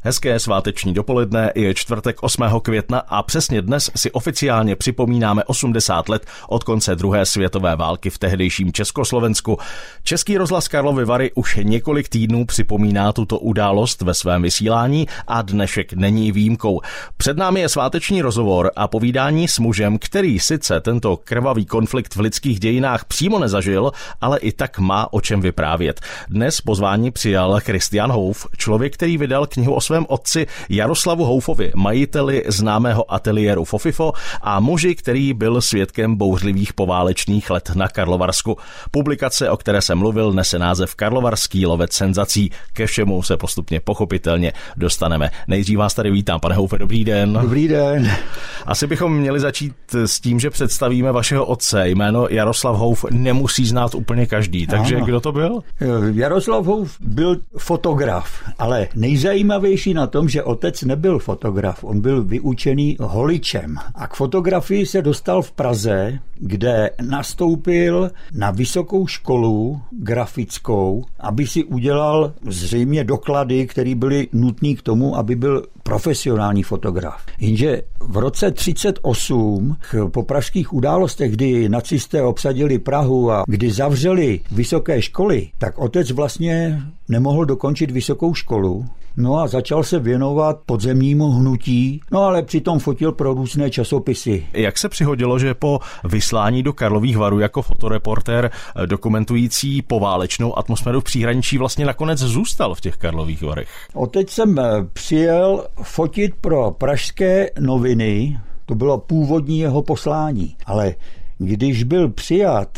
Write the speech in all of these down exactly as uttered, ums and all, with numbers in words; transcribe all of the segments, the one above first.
Hezké sváteční dopoledne, je čtvrtek osmého května a přesně dnes si oficiálně připomínáme osmdesát let od konce druhé světové války v tehdejším Československu. Český rozhlas Karlovy Vary už několik týdnů připomíná tuto událost ve svém vysílání a dnešek není výjimkou. Před námi je sváteční rozhovor a povídání s mužem, který sice tento krvavý konflikt v lidských dějinách přímo nezažil, ale i tak má o čem vyprávět. Dnes pozvání přijal Christian Houf, člověk, který vydal knihu o svém otci Jaroslavu Houfovi, majiteli známého ateliéru Fofifo a muži, který byl svědkem bouřlivých poválečných let na Karlovarsku. Publikace, o které jsem mluvil, nese název Karlovarský lovec senzací. Ke všemu se postupně pochopitelně dostaneme. Nejdřív vás tady vítám, pane Houfe, dobrý den. Dobrý den. Asi bychom měli začít s tím, že představíme vašeho otce. Jméno Jaroslav Houf nemusí znát úplně každý, takže ano. Kdo to byl? Jaroslav Houf byl fotograf, ale nejzajímavější na tom, že otec nebyl fotograf, on byl vyučený holičem. A k fotografii se dostal v Praze, kde nastoupil na vysokou školu grafickou, aby si udělal zřejmě doklady, které byly nutné k tomu, aby byl profesionální fotograf. Jenže v roce třicet osm po pražských událostech, kdy nacisté obsadili Prahu a kdy zavřeli vysoké školy, tak otec vlastně nemohl dokončit vysokou školu. No a začal se věnovat podzemnímu hnutí, no ale přitom fotil pro různé časopisy. Jak se přihodilo, že po vyslání do Karlových Varů jako fotoreportér dokumentující poválečnou atmosféru v příhraničí vlastně nakonec zůstal v těch Karlových Varech? Otec jsem přijel fotit pro pražské noviny, to bylo původní jeho poslání, ale když byl přijat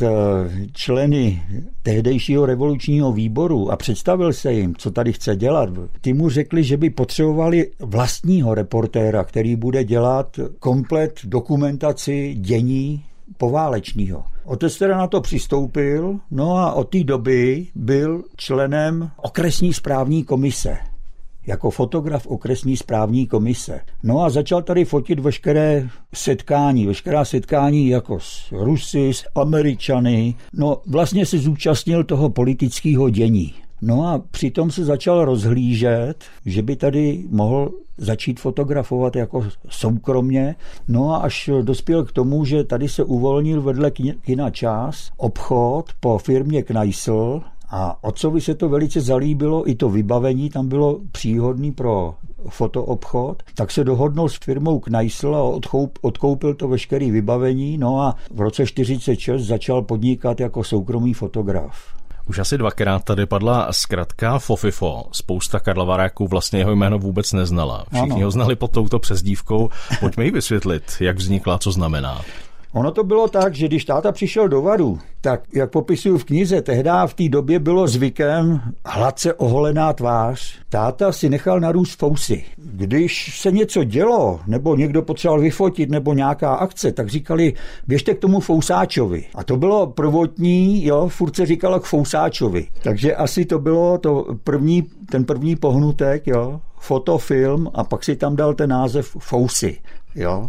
členy tehdejšího revolučního výboru a představil se jim, co tady chce dělat, ty mu řekli, že by potřebovali vlastního reportéra, který bude dělat komplet dokumentaci dění poválečního. Otec teda na to přistoupil, no a od té doby byl členem okresní správní komise. Jako fotograf okresní správní komise. No a začal tady fotit veškeré setkání, veškerá setkání jako s Rusy, s Američany. No vlastně se zúčastnil toho politického dění. No a přitom se začal rozhlížet, že by tady mohl začít fotografovat jako soukromně. No a až dospěl k tomu, že tady se uvolnil vedle kina Čas obchod po firmě Kneissl. A otcovi se to velice zalíbilo, i to vybavení tam bylo příhodný pro fotoobchod, tak se dohodnul s firmou Kneissl a odkoupil to veškeré vybavení, no a v roce čtyřicet šest začal podnikat jako soukromý fotograf. Už asi dvakrát tady padla zkratka Fofifo. Spousta Karlovaráků vlastně jeho jméno vůbec neznala. Všichni ano. ho znali pod touto přezdívkou. Pojďme ji vysvětlit, jak vznikla, co znamená. Ono to bylo tak, že když táta přišel do Varu, tak jak popisuju v knize, tehdy v té době bylo zvykem hladce oholená tvář. Táta si nechal narůst fousy. Když se něco dělo, nebo někdo potřeboval vyfotit, nebo nějaká akce, tak říkali, běžte k tomu fousáčovi. A to bylo prvotní, jo, furt se říkalo k fousáčovi. Takže asi to bylo to první, ten první pohnutek, jo, fotofilm, a pak si tam dal ten název fousy, jo.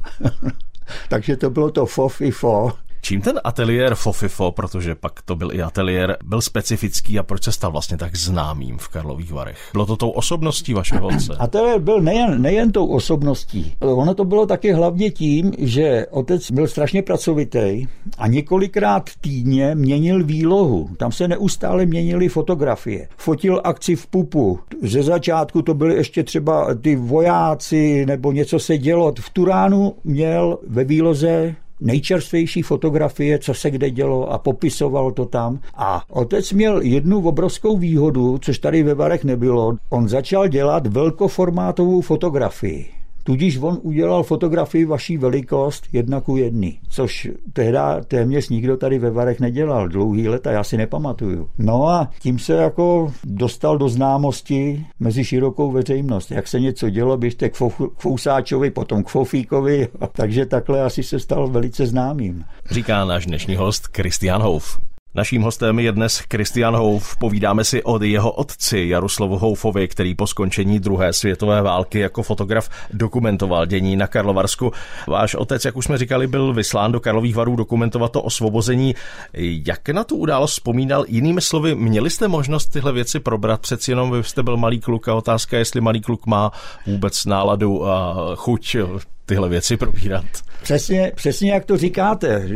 Takže to bylo to Fofifo. Čím ten ateliér Fofifo, protože pak to byl i ateliér, byl specifický a proč se stal vlastně tak známým v Karlových Varech? Bylo to tou osobností vašeho otce? Ateliér byl nejen, nejen tou osobností. Ono to bylo taky hlavně tím, že otec byl strašně pracovitý a několikrát týdně měnil výlohu. Tam se neustále měnily fotografie. Fotil akci v Pupu. Ze začátku to byly ještě třeba ty vojáci nebo něco se dělo. V Turánu měl ve výloze nejčerstvější fotografie, co se kde dělo, a popisoval to tam. A otec měl jednu obrovskou výhodu, což tady ve Varech nebylo. On začal dělat velkoformátovou fotografii. Tudíž on udělal fotografii vaší velikost jedna ku jedný, což tehda téměř nikdo tady ve Varech nedělal dlouhý let a já si nepamatuju. No a tím se jako dostal do známosti mezi širokou veřejnost. Jak se něco dělo, běžte k, fou- k Fousáčovi, potom k Fofíkovi, takže takhle asi se stal velice známým. Říká náš dnešní host Christian Houf. Naším hostem je dnes Kristián Houff. Povídáme si o jeho otci Jaroslavu Houffovi, který po skončení druhé světové války jako fotograf dokumentoval dění na Karlovarsku. Váš otec, jak už jsme říkali, byl vyslán do Karlových Varů dokumentovat to osvobození. Jak na tu událost vzpomínal? Jinými slovy, měli jste možnost tyhle věci probrat? Přeci jenom vy jste byl malý kluk a otázka, jestli malý kluk má vůbec náladu a chuť tyhle věci probírat. Přesně, přesně jak to říkáte.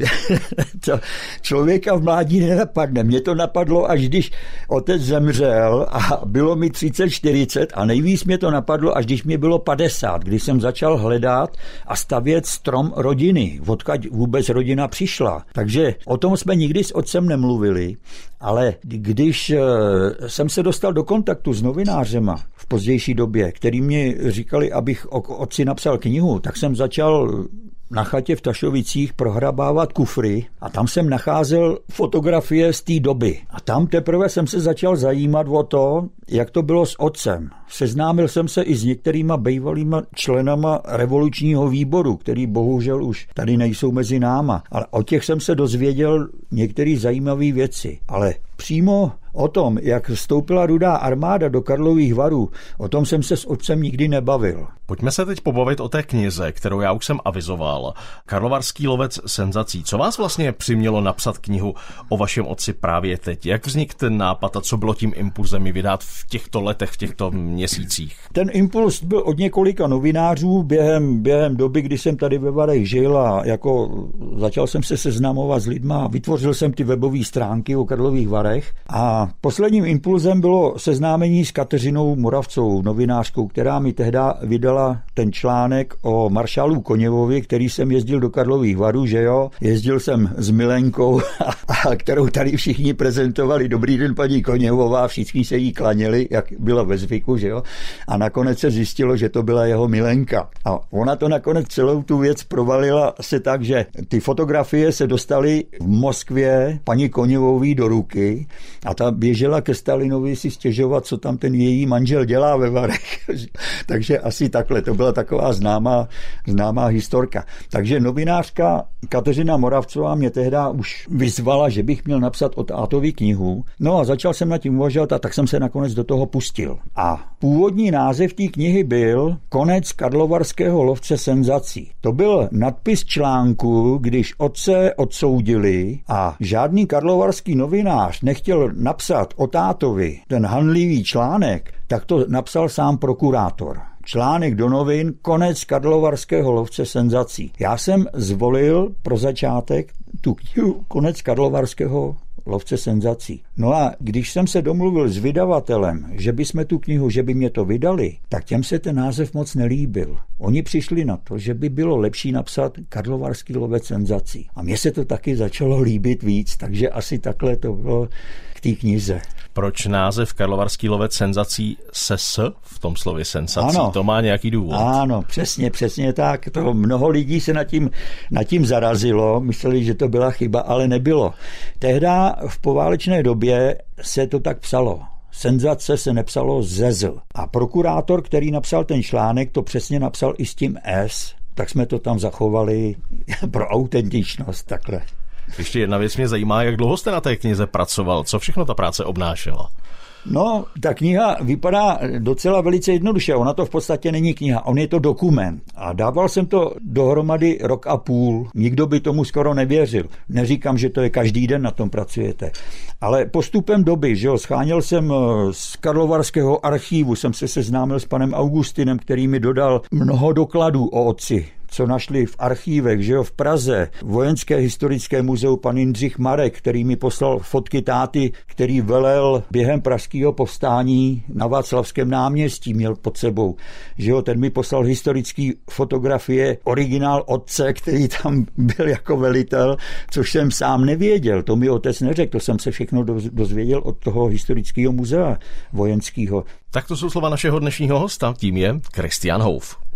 To člověka v mládí nenapadne. Mě to napadlo, až když otec zemřel a bylo mi třicet čtyřicet a nejvíc mě to napadlo, až když mě bylo padesát, když jsem začal hledat a stavět strom rodiny, odkud vůbec rodina přišla. Takže o tom jsme nikdy s otcem nemluvili, ale když jsem se dostal do kontaktu s novinářema v pozdější době, který mi říkali, abych o otci napsal knihu, tak jsem začal na chatě v Tašovicích prohrabávat kufry a tam jsem nacházel fotografie z té doby. A tam teprve jsem se začal zajímat o to, jak to bylo s otcem. Seznámil jsem se i s některýma bývalýma členama revolučního výboru, který bohužel už tady nejsou mezi náma. Ale o těch jsem se dozvěděl některé zajímavé věci. Ale přímo o tom, jak vstoupila Rudá armáda do Karlových Varů, o tom jsem se s otcem nikdy nebavil. Pojďme se teď pobavit o té knize, kterou já už jsem avizoval. Karlovarský lovec senzací. Co vás vlastně přimělo napsat knihu o vašem otci právě teď? Jak vznikl ten nápad a co bylo tím impulzem ji vydat v těchto letech, v těchto měsících? Ten impuls byl od několika novinářů během, během doby, kdy jsem tady ve Varech žil a jako začal jsem se seznamovat s lidma, vytvořil jsem ty webové stránky o Karlových Varech a posledním impulzem bylo seznámení s Kateřinou Moravcovou, novinářkou, která mi tehdy vydala ten článek o maršálu Koněvovi, který jsem jezdil do Karlových Varů, že jo. Jezdil jsem s Milenkou, a, a kterou tady všichni prezentovali. Dobrý den, paní Koněvová, všichni se jí klaněli, jak bylo ve zvyku, že jo. A nakonec se zjistilo, že to byla jeho Milenka. A ona to nakonec celou tu věc provalila se tak, že ty fotografie se dostaly v Moskvě paní Koněvový do ruky a ta běžela ke Stalinovi si stěžovat, co tam ten její manžel dělá ve Varech. Takže asi takhle, to byla taková známá, známá historka. Takže novinářka Kateřina Moravcová mě tehdy už vyzvala, že bych měl napsat o tátovi knihu. No a začal jsem nad tím uvažovat a tak jsem se nakonec do toho pustil. A původní název té knihy byl Konec karlovarského lovce senzací. To byl nadpis článku, když otce odsoudili a žádný karlovarský novinář nechtěl napsat o tátovi ten hanlivý článek, tak to napsal sám prokurátor. Článek do novin Konec karlovarského lovce senzací. Já jsem zvolil pro začátek tu knihu Konec karlovarského lovce senzací. No a když jsem se domluvil s vydavatelem, že bychom tu knihu, že by mě to vydali, tak těm se ten název moc nelíbil. Oni přišli na to, že by bylo lepší napsat Karlovarský lovec senzací. A mně se to taky začalo líbit víc, takže asi takhle to bylo k té knize. Proč název Karlovarský lovec senzací se s v tom slově senzací? Ano, to má nějaký důvod. Ano, přesně, přesně tak. To mnoho lidí se nad tím, nad tím zarazilo, mysleli, že to byla chyba, ale nebylo. Tehda v poválečné době se to tak psalo. Senzace se nepsalo zezl. A prokurátor, který napsal ten článek, to přesně napsal i s tím S, tak jsme to tam zachovali pro autentičnost takhle. Ještě jedna věc mě zajímá, jak dlouho jste na té knize pracoval, co všechno ta práce obnášela? No, ta kniha vypadá docela velice jednoduše, ona to v podstatě není kniha, on je to dokument. A dával jsem to dohromady rok a půl, nikdo by tomu skoro nevěřil. Neříkám, že to je každý den, na tom pracujete. Ale postupem doby, že jo, scháněl jsem z Karlovarského archívu, jsem se seznámil s panem Augustinem, který mi dodal mnoho dokladů o otci, co našli v archívech, že jo, v Praze, Vojenské historické muzeu pan Jindřich Marek, který mi poslal fotky táty, který velel během pražského povstání na Václavském náměstí, měl pod sebou, že jo, ten mi poslal historické fotografie, originál otce, který tam byl jako velitel, což jsem sám nevěděl, to mi otec neřekl, to jsem se všechno dozvěděl od toho historického muzea vojenského. Tak to jsou slova našeho dnešního hosta, tím je Kristián Houff.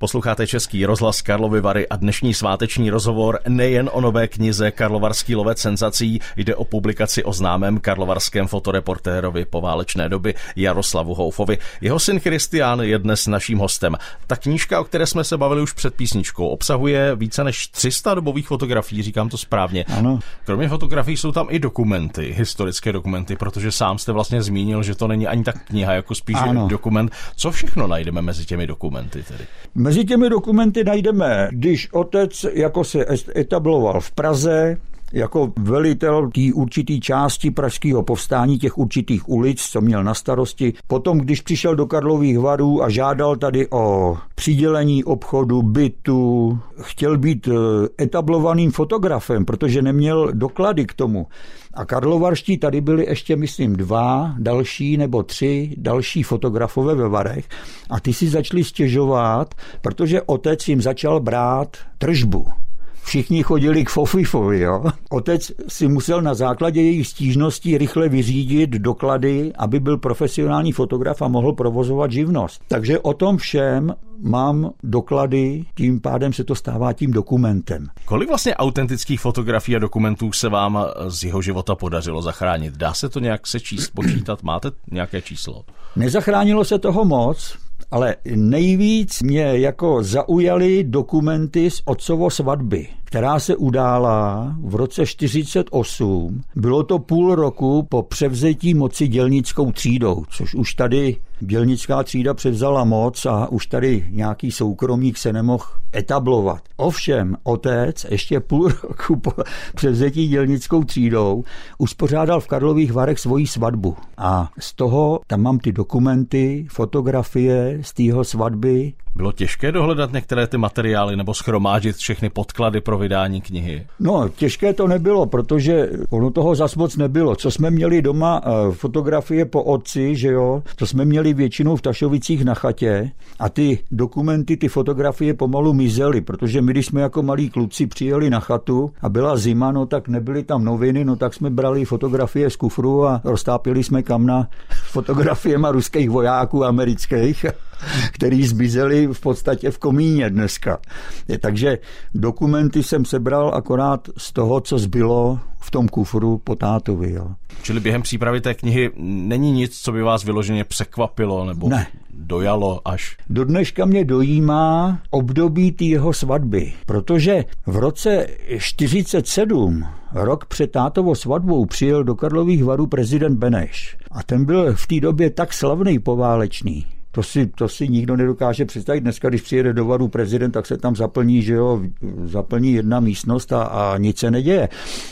Posloucháte Český rozhlas Karlovy Vary a dnešní sváteční rozhovor nejen o nové knize Karlovarský lovec senzací, jde o publikaci o známém karlovarském fotoreportérovi poválečné doby Jaroslavu Houfovi. Jeho syn Christian je dnes naším hostem. Ta knížka, o které jsme se bavili už před písničkou, obsahuje více než tři sta dobových fotografií, říkám to správně. Ano. Kromě fotografií jsou tam i dokumenty, historické dokumenty, protože sám jste vlastně zmínil, že to není ani tak kniha, jako spíš ano. dokument. Co všechno najdeme mezi těmi dokumenty tedy? Mezi těmi dokumenty najdeme, když otec jako se etabloval v Praze, jako velitel té určitý části pražského povstání, těch určitých ulic, co měl na starosti. Potom, když přišel do Karlových Varů a žádal tady o přidělení obchodu, bytu, chtěl být etablovaným fotografem, protože neměl doklady k tomu. A karlovarští tady byli ještě, myslím, dva další nebo tři další fotografové ve Varech a ty si začali stěžovat, protože otec jim začal brát tržbu. Všichni chodili k Fofifovi, jo. Otec si musel na základě jejich stížností rychle vyřídit doklady, aby byl profesionální fotograf a mohl provozovat živnost. Takže o tom všem mám doklady, tím pádem se to stává tím dokumentem. Kolik vlastně autentických fotografií a dokumentů se vám z jeho života podařilo zachránit? Dá se to nějak sečíst, počítat? Máte nějaké číslo? Nezachránilo se toho moc, ale nejvíc mě jako zaujaly dokumenty z otcovo svatby, která se udála v roce čtyřicet osm. Bylo to půl roku po převzetí moci dělnickou třídou, což už tady dělnická třída převzala moc a už tady nějaký soukromník se nemohl etablovat. Ovšem, otec ještě půl roku po převzetí dělnickou třídou uspořádal v Karlových Varech svoji svatbu. A z toho tam mám ty dokumenty, fotografie z tého svatby. Bylo těžké dohledat některé ty materiály nebo shromáždit všechny podklady pro vydání knihy? No, těžké to nebylo, protože ono toho zas moc nebylo. Co jsme měli doma, fotografie po otci, že jo, to jsme měli většinou v Tašovicích na chatě a ty dokumenty, ty fotografie pomalu mizely, protože my, když jsme jako malí kluci přijeli na chatu a byla zima, no tak nebyly tam noviny, no tak jsme brali fotografie z kufru a roztápili jsme kamna fotografiema ruských vojáků amerických, který zmizeli v podstatě v komíně dneska. Takže dokumenty jsem sebral akorát z toho, co zbylo v tom kufru po tátovi. Jo. Čili během přípravy té knihy není nic, co by vás vyloženě překvapilo nebo ne. dojalo až? Do dneška mě dojímá období té jeho svatby, protože v roce čtyřicet sedm, rok před tátovou svatbou, přijel do Karlových Varů prezident Beneš. A ten byl v té době tak slavný poválečný. To si, to si nikdo nedokáže představit. Dneska, když přijede do Varu prezident, tak se tam zaplní, že jo, zaplní jedna místnost a, a nic se neděje.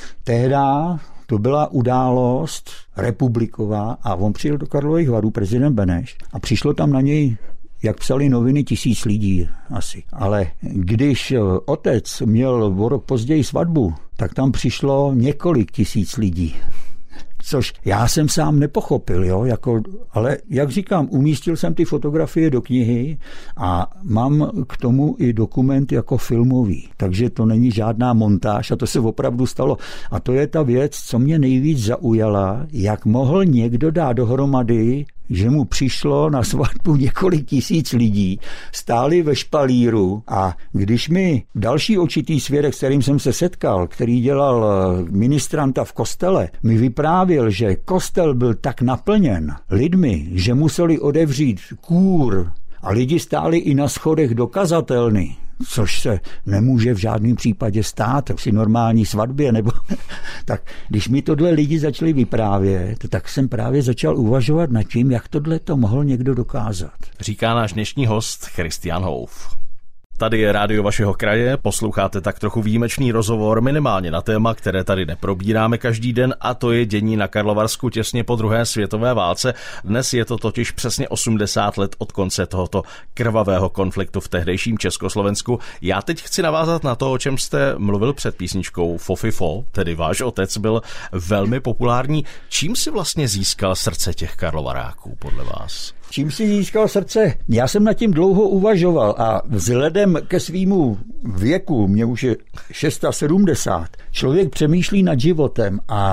Tehda to byla událost republiková a on přijel do Karlových Varů, prezident Beneš, a přišlo tam na něj, jak psali noviny, tisíc lidí asi. Ale když otec měl o rok později svatbu, tak tam přišlo několik tisíc lidí. Což já jsem sám nepochopil, jo, jako, ale jak říkám, umístil jsem ty fotografie do knihy a mám k tomu i dokument jako filmový, takže to není žádná montáž a to se opravdu stalo. A to je ta věc, co mě nejvíc zaujala, jak mohl někdo dát dohromady, že mu přišlo na svatbu několik tisíc lidí, stáli ve špalíru a když mi další očitý svědek, s kterým jsem se setkal, který dělal ministranta v kostele, mi vyprávěl, že kostel byl tak naplněn lidmi, že museli odevřít kůr a lidi stáli i na schodech do kazatelny, což se nemůže v žádném případě stát při normální svatbě, nebo tak když mi tohle lidi začali vyprávět, tak jsem právě začal uvažovat nad tím, jak tohle to mohl někdo dokázat. Říká náš dnešní host Christian Houf. Tady je rádio vašeho kraje, posloucháte tak trochu výjimečný rozhovor minimálně na téma, které tady neprobíráme každý den, a to je dění na Karlovarsku těsně po druhé světové válce. Dnes je to totiž přesně osmdesát let od konce tohoto krvavého konfliktu v tehdejším Československu. Já teď chci navázat na to, o čem jste mluvil před písničkou. Fofifo, tedy váš otec, byl velmi populární. Čím si vlastně získal srdce těch karlovaráků podle vás? Čím si získal srdce? Já jsem nad tím dlouho uvažoval a vzhledem ke svýmu věku, mě už je sedmdesát šest, člověk přemýšlí nad životem a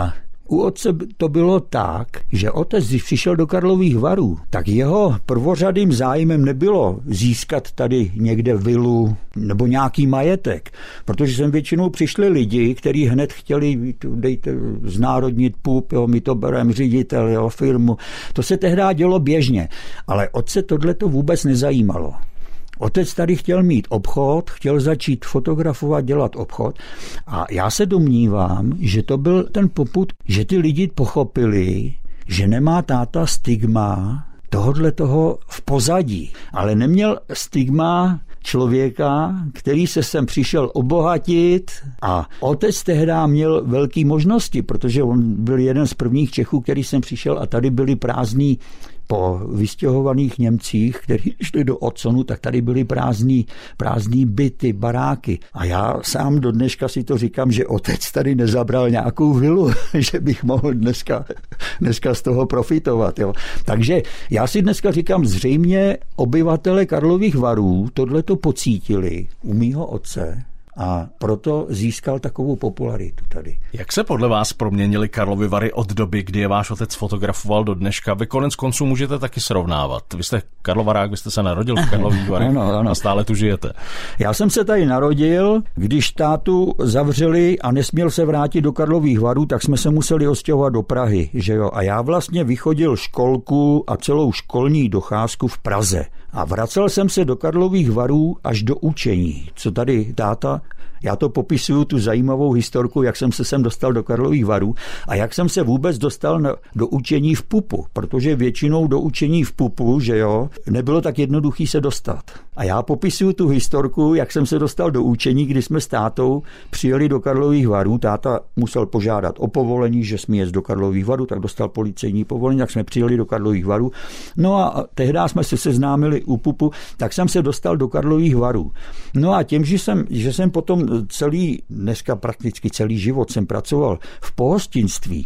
U otce to bylo tak, že otec, když přišel do Karlových Varů, tak jeho prvořadým zájmem nebylo získat tady někde vilu nebo nějaký majetek, protože sem většinou přišli lidi, kteří hned chtěli, dejte znárodnit pup, jo, my to bereme ředitel, jo, firmu. To se tehdy dělo běžně, ale otce tohleto vůbec nezajímalo. Otec tady chtěl mít obchod, chtěl začít fotografovat, dělat obchod a já se domnívám, že to byl ten popud, že ty lidi pochopili, že nemá táta stigma tohodle toho v pozadí, ale neměl stigma člověka, který se sem přišel obohatit a otec tehdy měl velké možnosti, protože on byl jeden z prvních Čechů, který sem přišel a tady byli prázdní po vystěhovaných Němcích, kteří šli do Odsonu, tak tady byly prázdný, prázdný byty, baráky. A já sám do dneška si to říkám, že otec tady nezabral nějakou vilu, že bych mohl dneska, dneska z toho profitovat. Jo. Takže já si dneska říkám, zřejmě obyvatele Karlových Varů tohleto pocítili u mýho otce, a proto získal takovou popularitu tady. Jak se podle vás proměnily Karlovy Vary od doby, kdy je váš otec fotografoval do dneška? Vy konec konců můžete taky srovnávat. Vy jste Karlovarák, vy jste se narodil v Karlových Varech ano, ano. a stále tu žijete. Já jsem se tady narodil, když tátu zavřeli a nesměl se vrátit do Karlových Varů, tak jsme se museli odstěhovat do Prahy. Že jo? A já vlastně vychodil školku a celou školní docházku v Praze. A vracel jsem se do Karlových Varů až do učení, co tady táta, já to popisuju, tu zajímavou historku, jak jsem se sem dostal do Karlových Varů a jak jsem se vůbec dostal na, do učení v pupu, protože většinou do učení v pupu, že jo, nebylo tak jednoduchý se dostat. A já popisuju tu historku, jak jsem se dostal do učení, kdy jsme s tátou přijeli do Karlových Varů, táta musel požádat o povolení, že jsme jet do Karlových Varů, tak dostal policejní povolení, tak jsme přijeli do Karlových Varů. No a tehdy jsme se seznámili u pupu, tak jsem se dostal do Karlových Varů. No a tím, že jsem, že jsem potom celý, dneska prakticky celý život jsem pracoval v pohostinství,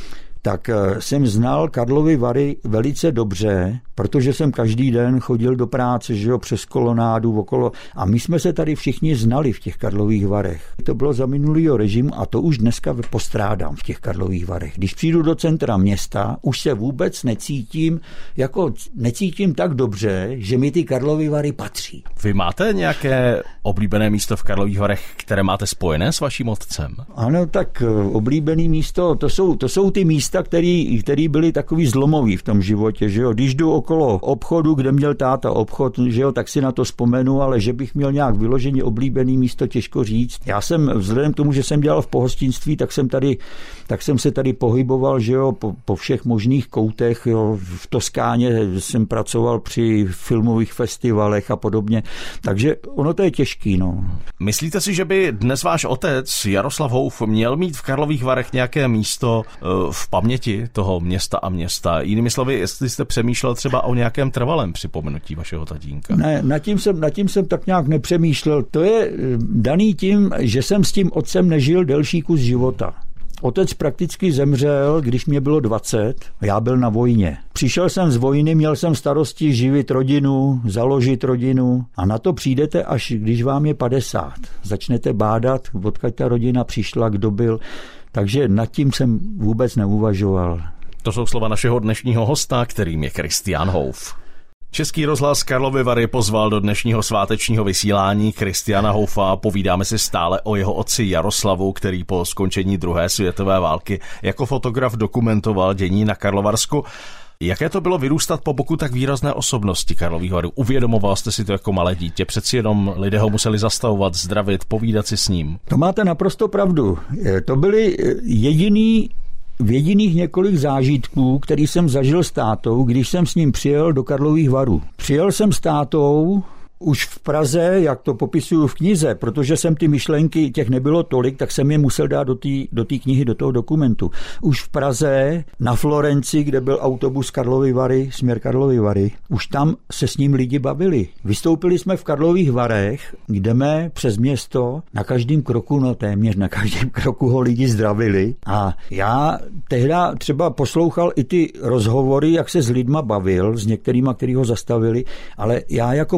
tak jsem znal Karlovy Vary velice dobře, protože jsem každý den chodil do práce, že jo, přes kolonádu okolo a my jsme se tady všichni znali v těch Karlových Varech. To bylo za minulýho režimu a to už dneska postrádám v těch Karlových Varech. Když přijdu do centra města, už se vůbec necítím, jako necítím tak dobře, že mi ty Karlovy Vary patří. Vy máte nějaké oblíbené místo v Karlových Varech, které máte spojené s vaším otcem? Ano, tak oblíbené místo, to jsou, to jsou ty místa, který, který byly takový zlomový v tom životě, že jo. Když jdu okolo obchodu, kde měl táta obchod, že jo, tak si na to vzpomenu, ale že bych měl nějak vyloženě oblíbený místo, těžko říct. Já jsem, vzhledem k tomu, že jsem dělal v pohostinství, tak jsem tady, tak jsem se tady pohyboval, že jo, po, po všech možných koutech, jo. V Toskáně jsem pracoval při filmových festivalech a podobně, takže ono to je těžký, no. Myslíte si, že by dnes váš otec Jaroslav Houf měl mít v Karlových Varech nějaké místo v paměti toho města a města? Jinými slovy, jestli jste přemýšlel třeba o nějakém trvalém připomenutí vašeho tatínka? Ne, nad tím jsem, nad tím jsem tak nějak nepřemýšlel. To je daný tím, že jsem s tím otcem nežil delší kus života. Otec prakticky zemřel, když mě bylo dvacet, já byl na vojně. Přišel jsem z vojny, měl jsem starosti živit rodinu, založit rodinu a na to přijdete, až když vám je padesát. Začnete bádat, odkud ta rodina přišla, kdo byl. Takže nad tím jsem vůbec neuvažoval. To jsou slova našeho dnešního hosta, kterým je Kristián Houf. Český rozhlas Karlovy Vary pozval do dnešního svátečního vysílání Kristiána Houfa. Povídáme si stále o jeho otci Jaroslavu, který po skončení druhé světové války jako fotograf dokumentoval dění na Karlovarsku. Jaké to bylo vyrůstat po boku tak výrazné osobnosti Karlových Varů? Uvědomoval jste si to jako malé dítě? Přeci jenom lidé ho museli zastavovat, zdravit, povídat si s ním. To máte naprosto pravdu. To byly jediný V jediných několik zážitků, který jsem zažil s tátou, když jsem s ním přijel do Karlových Varů. Přijel jsem s tátou už v Praze, jak to popisuju v knize, protože jsem ty myšlenky, těch nebylo tolik, tak jsem je musel dát do té do té knihy, do toho dokumentu. Už v Praze, na Florenci, kde byl autobus Karlovy Vary, směr Karlovy Vary, už tam se s ním lidi bavili. Vystoupili jsme v Karlových Varech, jdeme přes město, na každém kroku, no téměř na každém kroku ho lidi zdravili a já tehda třeba poslouchal i ty rozhovory, jak se s lidma bavil, s některýma, který ho zastavili, ale já jako malý kluk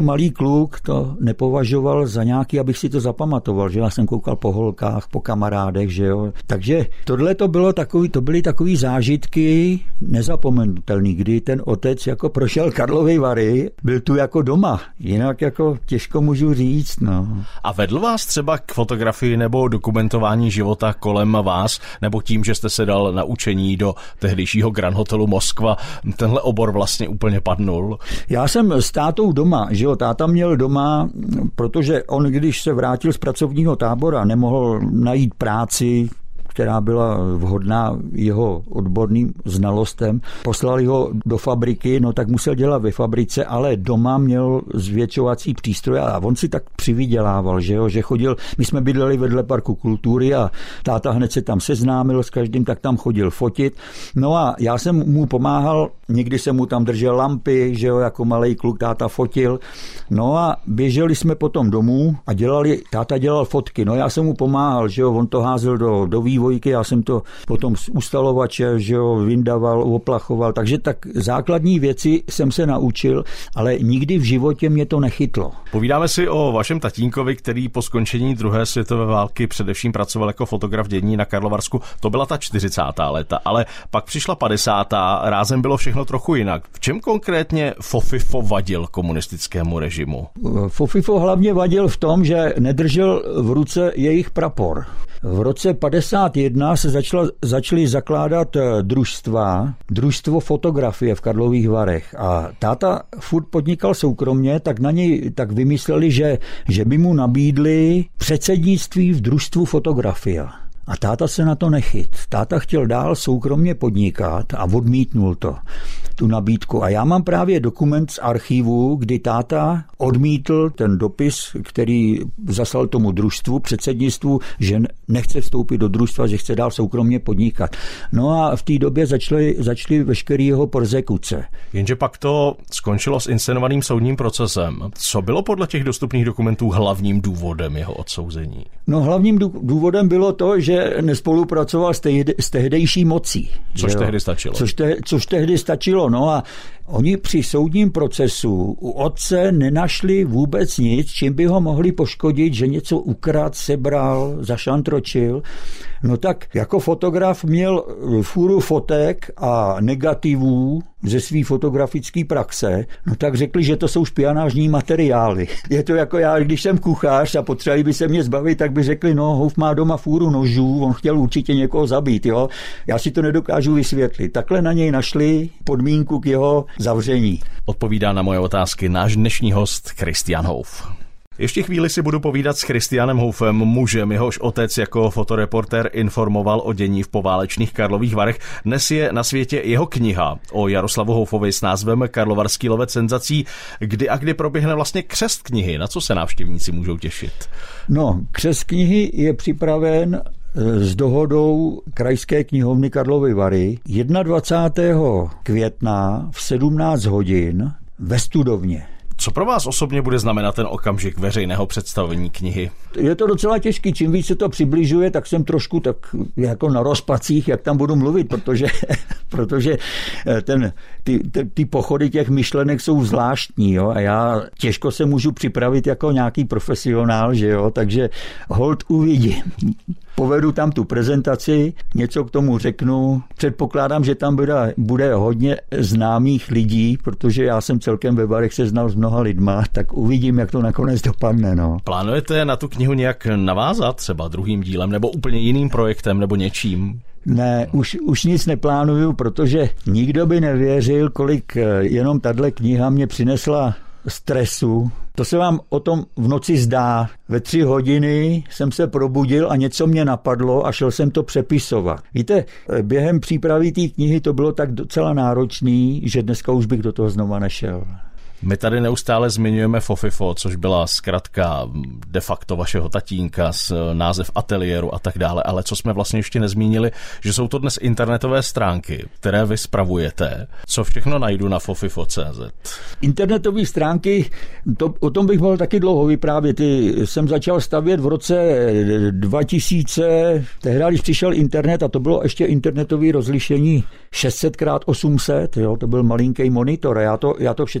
kluk to nepovažoval za nějaký, abych si to zapamatoval, že já jsem koukal po holkách, po kamarádech, že jo. Takže tohle to bylo takový, to byly takový zážitky nezapomenutelný, kdy ten otec jako prošel Karlovy Vary, byl tu jako doma, jinak jako těžko můžu říct, no. A vedl vás třeba k fotografii nebo dokumentování života kolem vás, nebo tím, že jste se dal na učení do tehdejšího Grand Hotelu Moskva, tenhle obor vlastně úplně padnul? Já jsem s tátou doma, že jo, táta měl doma, protože on, když se vrátil z pracovního tábora, nemohl najít práci, která byla vhodná jeho odborným znalostem. Poslali ho do fabriky, no tak musel dělat ve fabrice, ale doma měl zvětšovací přístroje a on si tak přivydělával, že jo, že chodil, my jsme bydleli vedle parku kultury a táta hned se tam seznámil s každým, tak tam chodil fotit. No a já jsem mu pomáhal, někdy jsem mu tam držel lampy, že jo, jako malej kluk táta fotil. No a běželi jsme potom domů a dělali, táta dělal fotky, no já jsem mu pomáhal, že jo, on to házel do, do vývoje, já jsem to potom z ustalovače, že jo, vyndaval, oplachoval, takže tak základní věci jsem se naučil, ale nikdy v životě mě to nechytlo. Povídáme si o vašem tatínkovi, který po skončení druhé světové války především pracoval jako fotograf dění na Karlovarsku. To byla ta čtyřicátá léta, ale pak přišla padesátá rázem bylo všechno trochu jinak. V čem konkrétně Fofifo vadil komunistickému režimu? Fofifo hlavně vadil v tom, že nedržel v ruce jejich prapor. V roce padesát jedna se začala, začaly zakládat družstva, družstvo fotografie v Karlových Varech a táta furt podnikal soukromně, tak na něj tak vymysleli, že, že by mu nabídli předsednictví v družstvu fotografie. A táta se na to nechyt. Táta chtěl dál soukromně podnikat a odmítnul to, tu nabídku. A já mám právě dokument z archivu, kdy táta odmítl ten dopis, který zaslal tomu družstvu, předsednictvu, že nechce vstoupit do družstva, že chce dál soukromně podnikat. No a v té době začaly, začaly veškeré jeho persekuce. Jenže pak to skončilo s inscenovaným soudním procesem. Co bylo podle těch dostupných dokumentů hlavním důvodem jeho odsouzení? No hlavním důvodem bylo to, že nespolupracoval s, tehdy, s tehdejší mocí. Což tehdy stačilo. Což, te, což tehdy stačilo, no a oni při soudním procesu u otce nenašli vůbec nic, čím by ho mohli poškodit, že něco ukradl, sebral, zašantročil. No tak jako fotograf měl fůru fotek a negativů ze svý fotografické praxe, no tak řekli, že to jsou špionážní materiály. Je to jako já, když jsem kuchař a potřebovali by se mě zbavit, tak by řekli, no Houf má doma fůru nožů, on chtěl určitě někoho zabít, jo. Já si to nedokážu vysvětlit. Takhle na něj našli podmínku k jeho zavření. Odpovídá na moje otázky náš dnešní host Christian Houf. Ještě chvíli si budu povídat s Christianem Houfem, mužem, jehož otec jako fotoreportér informoval o dění v poválečných Karlových Varech. Dnes je na světě jeho kniha o Jaroslavu Houfovi s názvem Karlovarský lovec senzací. Kdy a kdy proběhne vlastně křest knihy? Na co se návštěvníci můžou těšit? No, křest knihy je připraven s dohodou Krajské knihovny Karlovy Vary dvacátého prvního května v sedmnáct hodin ve Studovně. Co pro vás osobně bude znamenat ten okamžik veřejného představení knihy? Je to docela těžký, čím víc se to přibližuje, tak jsem trošku tak jako na rozpacích, jak tam budu mluvit, protože, protože ten, ty, ty, ty pochody těch myšlenek jsou zvláštní, jo, a já těžko se můžu připravit jako nějaký profesionál, že jo, takže hold uvidím. Povedu tam tu prezentaci, něco k tomu řeknu. Předpokládám, že tam bude, bude hodně známých lidí, protože já jsem celkem ve Varech se znal s mnoha lidma, tak uvidím, jak to nakonec dopadne. No. Plánujete na tu knihu nějak navázat třeba druhým dílem nebo úplně jiným projektem nebo něčím? Ne, už, už nic neplánuju, protože nikdo by nevěřil, kolik jenom tahle kniha mě přinesla stresu. To se vám o tom v noci zdá. Ve tři hodiny jsem se probudil a něco mě napadlo a šel jsem to přepisovat. Víte, během přípravy té knihy to bylo tak docela náročný, že dneska už bych do toho znova nešel. My tady neustále zmiňujeme Fofifo, což byla zkratka de facto vašeho tatínka, s název ateliéru a tak dále, ale co jsme vlastně ještě nezmínili, že jsou to dnes internetové stránky, které vy spravujete. Co všechno najdu na fofifo tečka cé zet? Internetové stránky, to, o tom bych mohl taky dlouho vyprávět. Jsem začal stavět v roce dva tisíce, tehdy, když přišel internet, a to bylo ještě internetové rozlišení šest set krát osm set, jo, to byl malinký monitor, a já to, já to všecko stavěl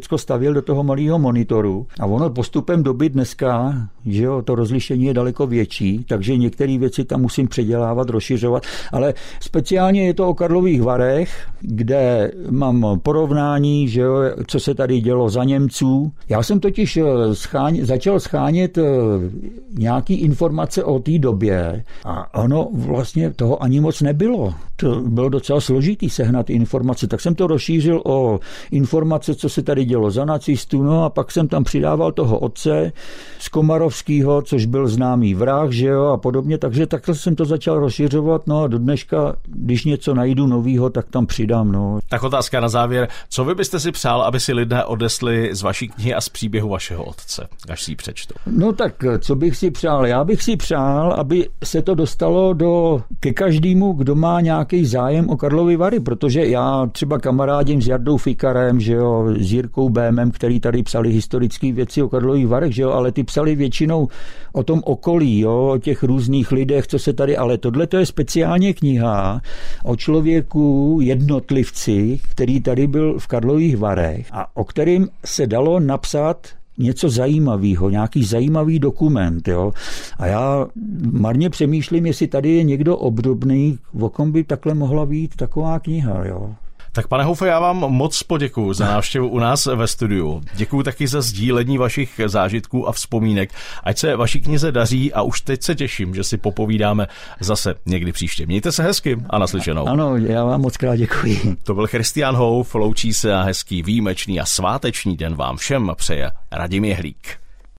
viděl do toho malého monitoru a ono postupem doby dneska, že jo, to rozlišení je daleko větší, takže některé věci tam musím předělávat, rozšiřovat, ale speciálně je to o Karlových Varech, kde mám porovnání, že jo, co se tady dělo za Němců. Já jsem totiž scháň, začal schánět nějaký informace o té době a ono vlastně toho ani moc nebylo. To bylo docela složitý sehnat informace, tak jsem to rozšířil o informace, co se tady dělo za nacistů, no a pak jsem tam přidával toho otce z Komarovského, což byl známý vrah, že jo, a podobně, takže takhle jsem to začal rozšiřovat, no a do dneška, když něco najdu novýho, tak tam přidám, no. Tak otázka na závěr, co vy byste si přál, aby si lidé odnesli z vaší knihy a z příběhu vašeho otce, až si ji přečtou? No tak, co bych si přál? Já bych si přál, aby se to dostalo do, ke každému, kdo má nějaký zájem o Karlovy Vary, protože já třeba kamarádím s Jardou Fikarem, že jo, s Jirkou Bémem, který tady psali historické věci o Karlových Varech, že jo, ale ty psali většinou o tom okolí, jo, o těch různých lidech, co se tady, ale tohle to je speciálně kniha o člověku, jednotlivci, který tady byl v Karlových Varech a o kterým se dalo napsat něco zajímavého, nějaký zajímavý dokument. Jo? A já marně přemýšlím, jestli tady je někdo obdobný, o kom by takhle mohla být taková kniha. Jo? Tak pane Houfe, já vám moc poděkuju za návštěvu u nás ve studiu. Děkuju taky za sdílení vašich zážitků a vzpomínek. Ať se vaší knize daří a už teď se těším, že si popovídáme zase někdy příště. Mějte se hezky a naslyšenou. Ano, já vám moc krát děkuji. To byl Christian Houff, loučí se a hezký výjimečný a sváteční den vám všem přeje Radim Jehlík.